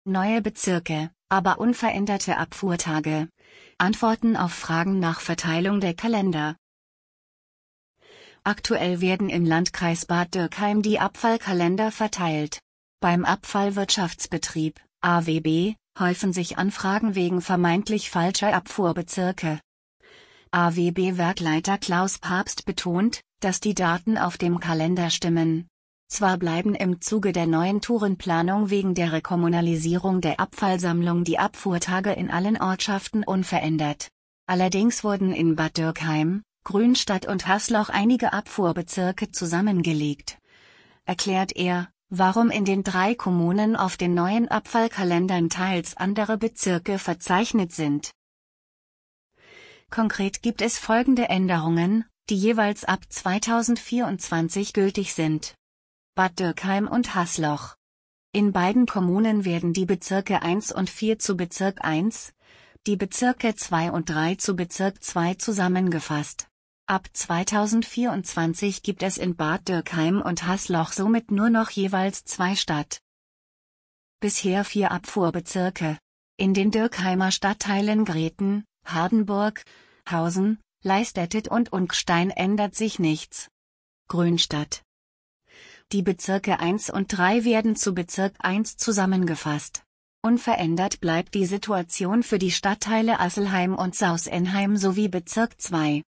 Neue Bezirke, aber unveränderte Abfuhrtage. Antworten auf Fragen nach Verteilung der Kalender. Aktuell werden im Landkreis Bad Dürkheim die Abfallkalender verteilt. Beim Abfallwirtschaftsbetrieb, AWB, häufen sich Anfragen wegen vermeintlich falscher Abfuhrbezirke. AWB-Werkleiter Klaus Papst betont, dass die Daten auf dem Kalender stimmen. Zwar bleiben im Zuge der neuen Tourenplanung wegen der Rekommunalisierung der Abfallsammlung die Abfuhrtage in allen Ortschaften unverändert. Allerdings wurden in Bad Dürkheim, Grünstadt und Hasloch einige Abfuhrbezirke zusammengelegt. Erklärt er, warum in den 3 Kommunen auf den neuen Abfallkalendern teils andere Bezirke verzeichnet sind. Konkret gibt es folgende Änderungen, die jeweils ab 2024 gültig sind. Bad Dürkheim und Hasloch. In beiden Kommunen werden die Bezirke 1 und 4 zu Bezirk 1, die Bezirke 2 und 3 zu Bezirk 2 zusammengefasst. Ab 2024 gibt es in Bad Dürkheim und Hasloch somit nur noch jeweils 2 Stadt. Bisher 4 Abfuhrbezirke. In den Dürkheimer Stadtteilen Grethen, Hardenburg, Hausen, Leistedt und Unkstein ändert sich nichts. Grünstadt. Die Bezirke 1 und 3 werden zu Bezirk 1 zusammengefasst. Unverändert bleibt die Situation für die Stadtteile Asselheim und Sausenheim sowie Bezirk 2.